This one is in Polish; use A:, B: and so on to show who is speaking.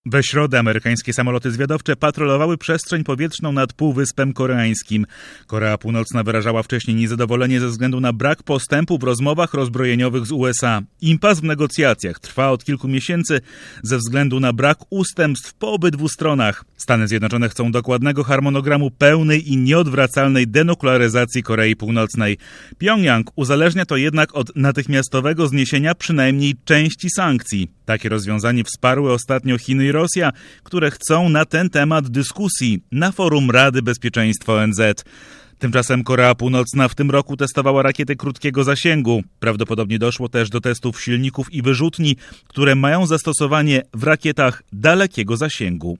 A: We środę amerykańskie samoloty zwiadowcze patrolowały przestrzeń powietrzną nad Półwyspem Koreańskim. Korea Północna wyrażała wcześniej niezadowolenie ze względu na brak postępu w rozmowach rozbrojeniowych z USA. Impas w negocjacjach trwa od kilku miesięcy ze względu na brak ustępstw po obydwu stronach. Stany Zjednoczone chcą dokładnego harmonogramu pełnej i nieodwracalnej denuklearyzacji Korei Północnej. Pjongjang uzależnia to jednak od natychmiastowego zniesienia przynajmniej części sankcji. Takie rozwiązanie wsparły ostatnio Chiny i Rosja, które chcą na ten temat dyskusji na forum Rady Bezpieczeństwa ONZ. Tymczasem Korea Północna w tym roku testowała rakiety krótkiego zasięgu. Prawdopodobnie doszło też do testów silników i wyrzutni, które mają zastosowanie w rakietach dalekiego zasięgu.